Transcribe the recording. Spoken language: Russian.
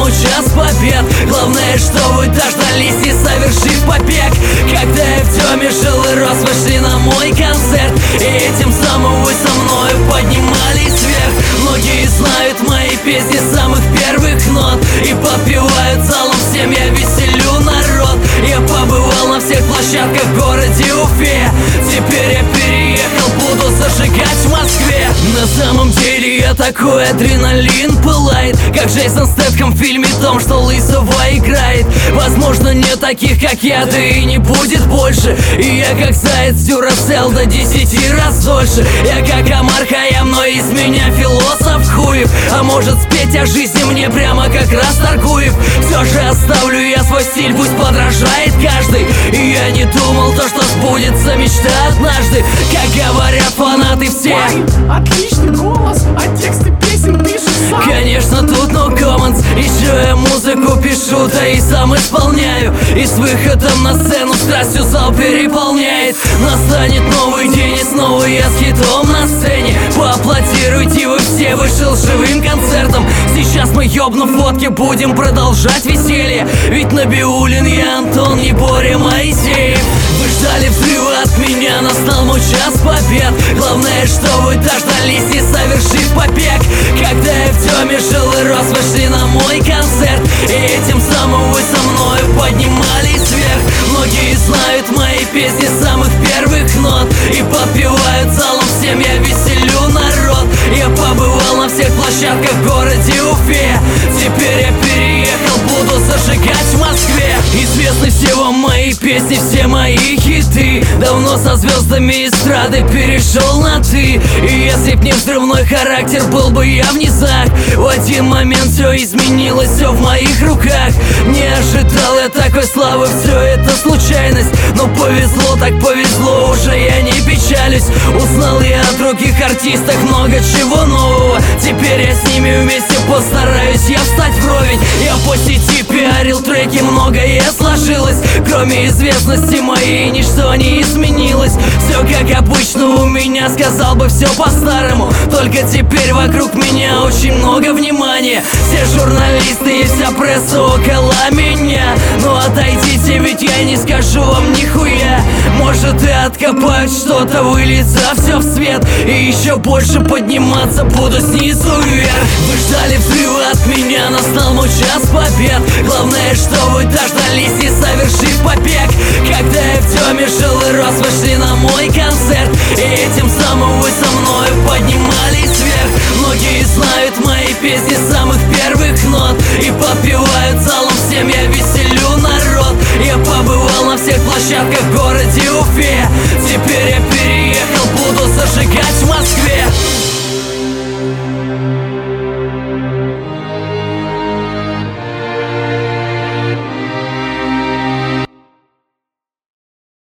час побед. Главное, что вы дождались, не совершив побег. Когда я в теме жил и рос, вышли на мой концерт, и этим самым вы со мною поднимались вверх. Многие знают мои песни с самых первых нот и подпевают залом всем, я веселю народ. Я побывал на всех площадках в городе Уфе, теперь я переехал, буду зажигать в Москве. На самом деле я такой, адреналин пылает, как Джейсон Стэтхэм в фильме том, что Лысого играет. Возможно, не таких, как я, да и не будет больше. И я как заяц Дюрасел до 10 раз дольше. Я как Омар Хайям, но из меня философ хуев. А может спеть о жизни мне прямо как раз Таргуев. Все же оставлю я свой стиль, пусть подражает каждый. И я не думал то, что сбудется мечта однажды, как говорят фанаты все. Отличный голос, а тексты песен пишешь сам. Конечно, тут no comments. Еще я музыку пишу, да и сам исполняю. И с выходом на сцену страстью зал переполняет. Настанет новый день, и снова я с хитом на сцене. Поаплодируйте вы все, вышел живым концертом. Сейчас мы, ёбнув водки, будем продолжать веселье. Ведь Набиуллин я Антон, не Боря Моисеев. Вы ждали взрыва от меня, настал мой час побед. Главное, что вы дождались, не совершив побег. Когда я в теме жил и рос, вышли на мой концерт, и этим самым вы со мною поднимались вверх. Многие знают мои песни с самых первых нот и подпевают залом всем, я веселю народ. Я побывал на всех площадках в городе Уфе, теперь я переехал, буду зажигать в Москве. Известны все вам мои песни, все мои хиты. Давно со звездами эстрады перешел на ты. И если б не взрывной характер, был бы я в низах. В один момент все изменилось, все в моих руках. Не ожидал я такой славы, все это случайность. Но повезло, так повезло, уже я не печалюсь. Узнал я о других артистах много чего нового. Теперь я с ними вместе постараюсь я встать вровень. Я по сети пиарил треки, многое сложилось. Кроме известности моей ничто не изменилось. Все как обычно у меня, сказал бы все по-старому. Только теперь вокруг меня очень много внимания. Все журналисты и вся пресса около меня. Ну отойдите, ведь я не скажу вам нихуя. Может и откопают что-то, выльется все в свет. И еще больше подниматься буду снизу вверх. Вы ждали взрыва от меня, настал мой час побед. Главное, что вы дождались, не совершив побег. Когда я в теме жил и рос, вышли на мой концерт, и этим самым вы со мною поднимались вверх. Многие знают мои песни с самых первых нот и подпевают залом всем, я веселю народ. Я побывал на всех площадках в городе Уфе, теперь я переехал, буду зажигать